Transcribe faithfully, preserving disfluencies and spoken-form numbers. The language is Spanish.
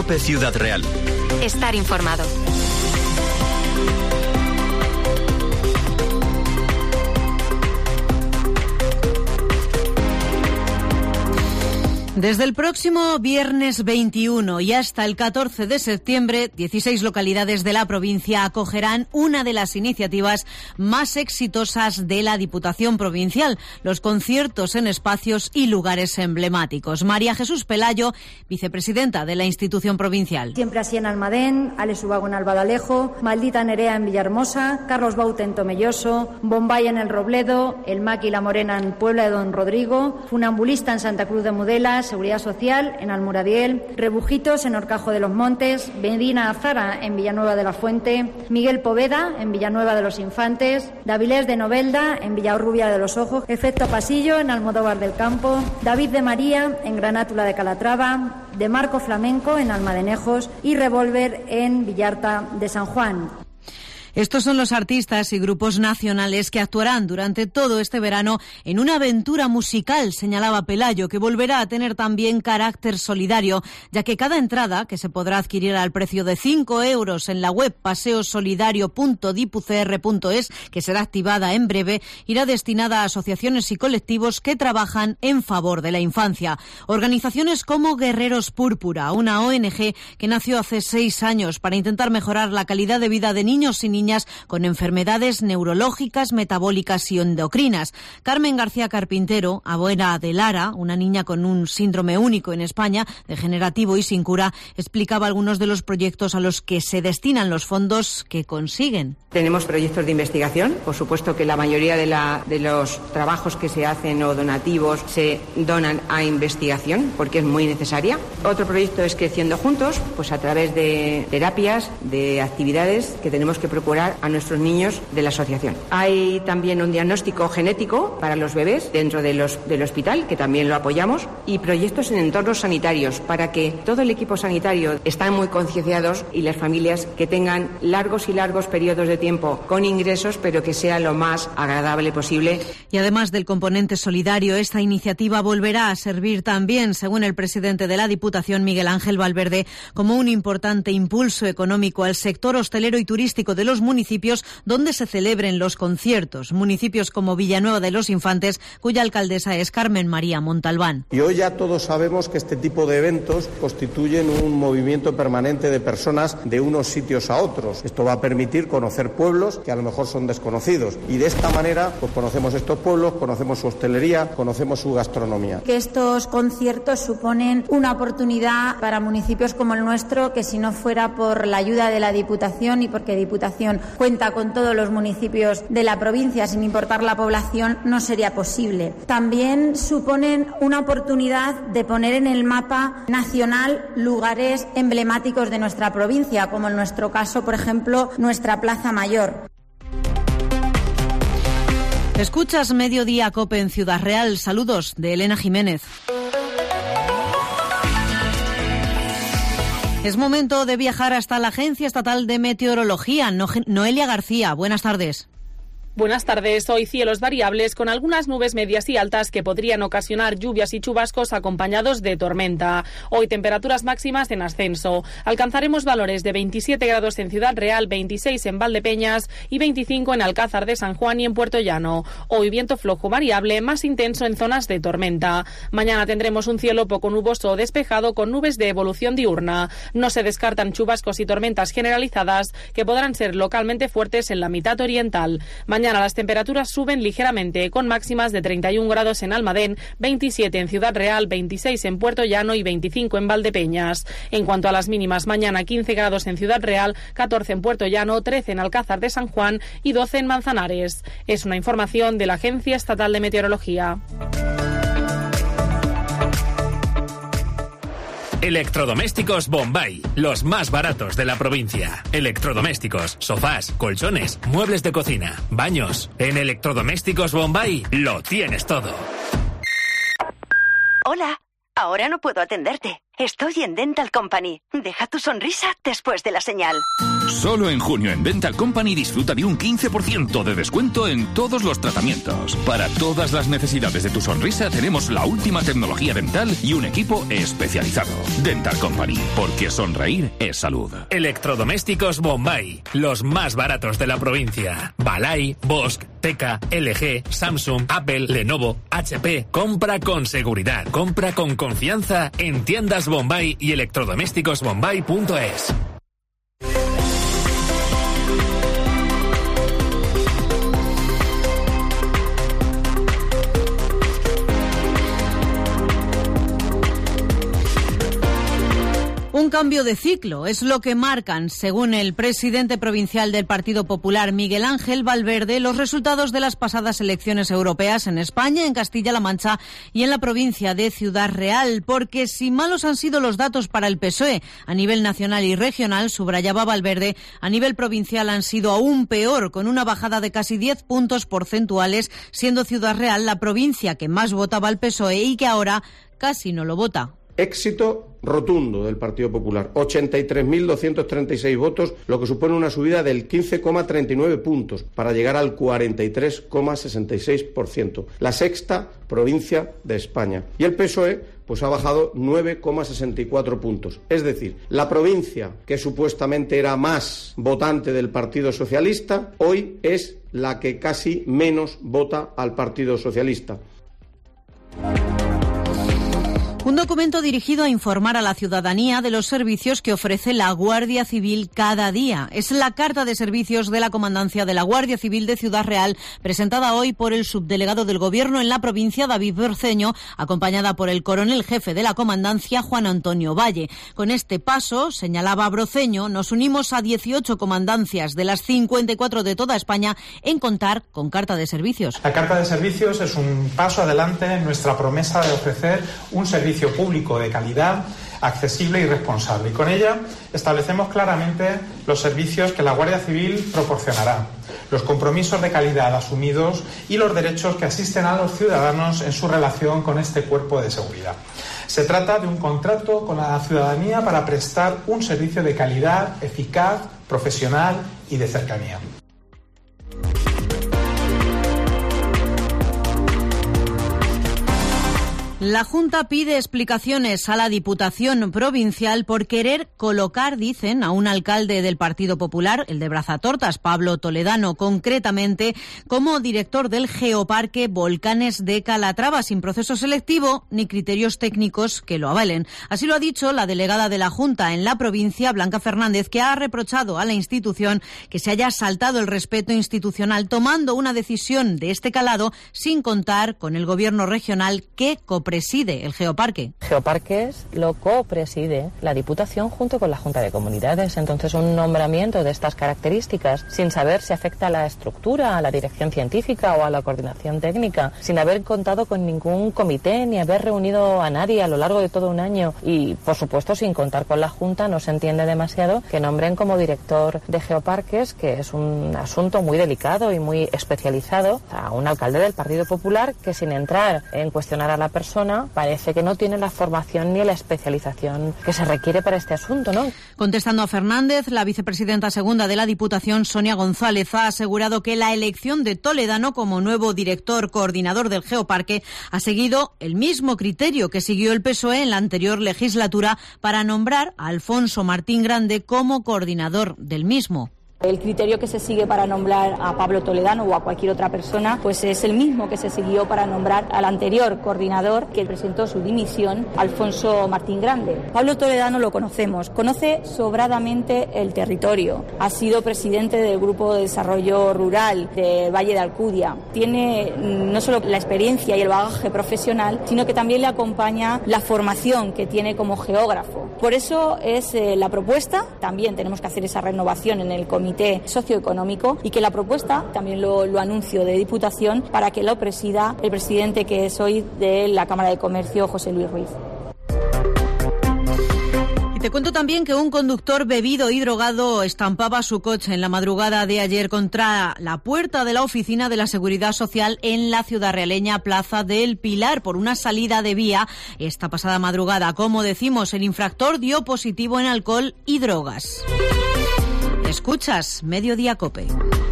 COPE Ciudad Real. Estar informado. Desde el próximo viernes veintiuno y hasta el catorce de septiembre, dieciséis localidades de la provincia acogerán una de las iniciativas más exitosas de la Diputación Provincial, los conciertos en espacios y lugares emblemáticos. María Jesús Pelayo, vicepresidenta de la institución provincial. Siempre así en Almadén, Alex Ubago en Albadalejo, Maldita Nerea en Villahermosa, Carlos Baute en Tomelloso, Bombay en El Robledo, El Maqui y la Morena en Puebla de Don Rodrigo, Funambulista en Santa Cruz de Mudelas, Seguridad Social en Almuradiel, Rebujitos en Horcajo de los Montes, Medina Azara en Villanueva de la Fuente, Miguel Poveda en Villanueva de los Infantes, Davilés de Novelda en Villarrubia de los Ojos, Efecto Pasillo en Almodóvar del Campo, David de María en Granátula de Calatrava, De Marco Flamenco en Almadenejos y Revólver en Villarta de San Juan. Estos son los artistas y grupos nacionales que actuarán durante todo este verano en una aventura musical, señalaba Pelayo, que volverá a tener también carácter solidario, ya que cada entrada, que se podrá adquirir al precio de cinco euros en la web paseosolidario punto dipucr punto es, que será activada en breve, irá destinada a asociaciones y colectivos que trabajan en favor de la infancia. Organizaciones como Guerreros Púrpura, una O N G que nació hace seis años para intentar mejorar la calidad de vida de niños y niñas con enfermedades neurológicas, metabólicas y endocrinas. Carmen García Carpintero, abuela de Lara, una niña con un síndrome único en España, degenerativo y sin cura, explicaba algunos de los proyectos a los que se destinan los fondos que consiguen. Tenemos proyectos de investigación, por supuesto que la mayoría de, la, de los trabajos que se hacen o donativos se donan a investigación porque es muy necesaria. Otro proyecto es Creciendo Juntos, pues a través de terapias, de actividades que tenemos que procurar a nuestros niños de la asociación. Hay también un diagnóstico genético para los bebés dentro de los, del hospital, que también lo apoyamos, y proyectos en entornos sanitarios para que todo el equipo sanitario estén muy concienciados y las familias que tengan largos y largos periodos de tiempo con ingresos, pero que sea lo más agradable posible. Y además del componente solidario, esta iniciativa volverá a servir también, según el presidente de la Diputación, Miguel Ángel Valverde, como un importante impulso económico al sector hostelero y turístico de los municipios donde se celebren los conciertos. Municipios como Villanueva de los Infantes, cuya alcaldesa es Carmen María Montalbán. Y hoy ya todos sabemos que este tipo de eventos constituyen un movimiento permanente de personas de unos sitios a otros. Esto va a permitir conocer pueblos que a lo mejor son desconocidos. Y de esta manera, pues conocemos estos pueblos, conocemos su hostelería, conocemos su gastronomía. Que estos conciertos suponen una oportunidad para municipios como el nuestro, que si no fuera por la ayuda de la Diputación y porque Diputación cuenta con todos los municipios de la provincia, sin importar la población, no sería posible. También suponen una oportunidad de poner en el mapa nacional lugares emblemáticos de nuestra provincia, como en nuestro caso, por ejemplo, nuestra Plaza Mayor. Escuchas Mediodía COPE en Ciudad Real. Saludos de Elena Jiménez. Es momento de viajar hasta la Agencia Estatal de Meteorología. Noelia García, buenas tardes. Buenas tardes. Hoy cielos variables con algunas nubes medias y altas que podrían ocasionar lluvias y chubascos acompañados de tormenta. Hoy temperaturas máximas en ascenso. Alcanzaremos valores de veintisiete grados en Ciudad Real, veintiséis en Valdepeñas y veinticinco en Alcázar de San Juan y en Puerto Llano. Hoy viento flojo variable, más intenso en zonas de tormenta. Mañana tendremos un cielo poco nuboso o despejado con nubes de evolución diurna. No se descartan chubascos y tormentas generalizadas que podrán ser localmente fuertes en la mitad oriental. Mañana Mañana las temperaturas suben ligeramente, con máximas de treinta y un grados en Almadén, veintisiete en Ciudad Real, veintiséis en Puerto Llano y veinticinco en Valdepeñas. En cuanto a las mínimas, mañana quince grados en Ciudad Real, catorce en Puerto Llano, trece en Alcázar de San Juan y doce en Manzanares. Es una información de la Agencia Estatal de Meteorología. Electrodomésticos Bombay, los más baratos de la provincia. Electrodomésticos, sofás, colchones, muebles de cocina, baños. En Electrodomésticos Bombay lo tienes todo. Hola, ahora no puedo atenderte. Estoy en Dental Company. Deja tu sonrisa después de la señal. Solo en junio en Dental Company disfruta de un quince por ciento de descuento en todos los tratamientos. Para todas las necesidades de tu sonrisa tenemos la última tecnología dental y un equipo especializado. Dental Company, porque sonreír es salud. Electrodomésticos Bombay, los más baratos de la provincia. Balay, Bosch, Teka, L G, Samsung, Apple, Lenovo, H P. Compra con seguridad, compra con confianza en tiendas Bombay y electrodomésticos bombay punto es. Un cambio de ciclo es lo que marcan, según el presidente provincial del Partido Popular, Miguel Ángel Valverde, los resultados de las pasadas elecciones europeas en España, en Castilla-La Mancha y en la provincia de Ciudad Real. Porque si malos han sido los datos para el P S O E a nivel nacional y regional, subrayaba Valverde, a nivel provincial han sido aún peor, con una bajada de casi diez puntos porcentuales, siendo Ciudad Real la provincia que más votaba al P S O E y que ahora casi no lo vota. Éxito rotundo del Partido Popular, ochenta y tres mil doscientos treinta y seis votos, lo que supone una subida del quince coma treinta y nueve puntos para llegar al cuarenta y tres coma sesenta y seis por ciento, la sexta provincia de España. Y el P S O E pues ha bajado nueve coma sesenta y cuatro puntos. Es decir, la provincia que supuestamente era más votante del Partido Socialista, hoy es la que casi menos vota al Partido Socialista. Un documento dirigido a informar a la ciudadanía de los servicios que ofrece la Guardia Civil cada día. Es la carta de servicios de la Comandancia de la Guardia Civil de Ciudad Real, presentada hoy por el subdelegado del Gobierno en la provincia, David Berceño, acompañada por el coronel jefe de la Comandancia, Juan Antonio Valle. Con este paso, señalaba Broceño, nos unimos a dieciocho comandancias de las cincuenta y cuatro de toda España en contar con carta de servicios. La carta de servicios es un paso adelante en nuestra promesa de ofrecer un servicio público de calidad, accesible y responsable. Y con ella establecemos claramente los servicios que la Guardia Civil proporcionará, los compromisos de calidad asumidos y los derechos que asisten a los ciudadanos en su relación con este cuerpo de seguridad. Se trata de un contrato con la ciudadanía para prestar un servicio de calidad, eficaz, profesional y de cercanía. La Junta pide explicaciones a la Diputación Provincial por querer colocar, dicen, a un alcalde del Partido Popular, el de Brazatortas, Pablo Toledano, concretamente, como director del Geoparque Volcanes de Calatrava, sin proceso selectivo ni criterios técnicos que lo avalen. Así lo ha dicho la delegada de la Junta en la provincia, Blanca Fernández, que ha reprochado a la institución que se haya saltado el respeto institucional tomando una decisión de este calado sin contar con el Gobierno regional que copreside el Geoparque. Geoparques lo copreside la Diputación junto con la Junta de Comunidades. Entonces, un nombramiento de estas características, sin saber si afecta a la estructura, a la dirección científica o a la coordinación técnica, sin haber contado con ningún comité ni haber reunido a nadie a lo largo de todo un año y, por supuesto, sin contar con la Junta, no se entiende demasiado que nombren como director de Geoparques, que es un asunto muy delicado y muy especializado, a un alcalde del Partido Popular que, sin entrar en cuestionar a la persona, parece que no tiene la formación ni la especialización que se requiere para este asunto, ¿no? Contestando a Fernández, la vicepresidenta segunda de la Diputación, Sonia González, ha asegurado que la elección de Toledano como nuevo director coordinador del Geoparque ha seguido el mismo criterio que siguió el P S O E en la anterior legislatura para nombrar a Alfonso Martín Grande como coordinador del mismo. El criterio que se sigue para nombrar a Pablo Toledano o a cualquier otra persona pues es el mismo que se siguió para nombrar al anterior coordinador que presentó su dimisión, Alfonso Martín Grande. Pablo Toledano lo conocemos, conoce sobradamente el territorio, ha sido presidente del Grupo de Desarrollo Rural del Valle de Alcudia, tiene no solo la experiencia y el bagaje profesional, sino que también le acompaña la formación que tiene como geógrafo. Por eso es eh, la propuesta, también tenemos que hacer esa renovación en el comité socioeconómico y que la propuesta, también lo, lo anuncio de Diputación, para que lo presida el presidente que es hoy de la Cámara de Comercio, José Luis Ruiz. Te cuento también que un conductor bebido y drogado estampaba su coche en la madrugada de ayer contra la puerta de la oficina de la Seguridad Social en la ciudad realeña Plaza del Pilar por una salida de vía esta pasada madrugada. Como decimos, el infractor dio positivo en alcohol y drogas. Escuchas Mediodía COPE.